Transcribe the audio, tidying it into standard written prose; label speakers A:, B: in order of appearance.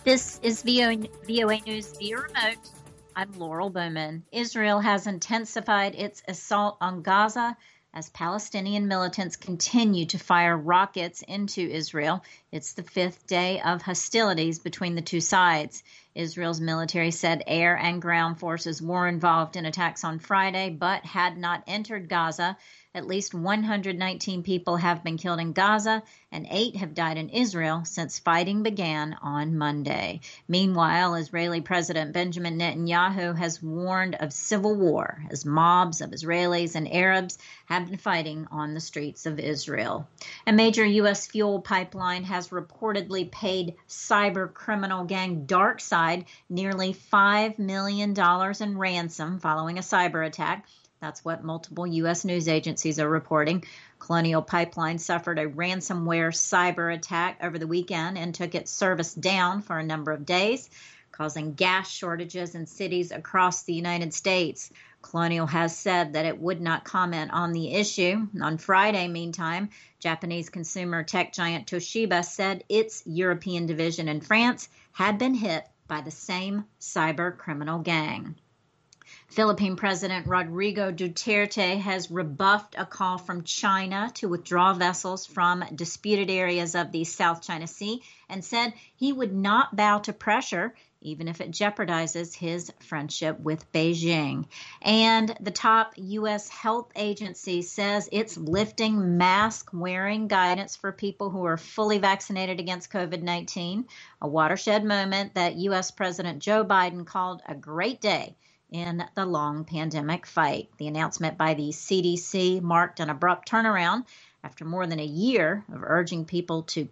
A: This is VOA News via remote. I'm Laurel Bowman. Israel has intensified its assault on Gaza as Palestinian militants continue to fire rockets into Israel. It's the fifth day of hostilities between the two sides. Israel's military said air and ground forces were involved in attacks on Friday, but had not entered Gaza. At least 119 people have been killed in Gaza, and 8 have died in Israel since fighting began on Monday. Meanwhile, Israeli President Benjamin Netanyahu has warned of civil war as mobs of Israelis and Arabs have been fighting on the streets of Israel. A major U.S. fuel pipeline has reportedly paid cyber criminal gang DarkSide nearly $5 million in ransom following a cyber attack. That's what multiple U.S. news agencies are reporting. Colonial Pipeline suffered a ransomware cyber attack over the weekend and took its service down for a number of days, causing gas shortages in cities across the United States. Colonial has said that it would not comment on the issue. On Friday, meantime, Japanese consumer tech giant Toshiba said its European division in France had been hit by the same cyber criminal gang. Philippine President Rodrigo Duterte has rebuffed a call from China to withdraw vessels from disputed areas of the South China Sea and said he would not bow to pressure, even if it jeopardizes his friendship with Beijing. And the top U.S. health agency says it's lifting mask-wearing guidance for people who are fully vaccinated against COVID-19, a watershed moment that U.S. President Joe Biden called a great day in the long pandemic fight. The announcement by the CDC marked an abrupt turnaround after more than a year of urging people to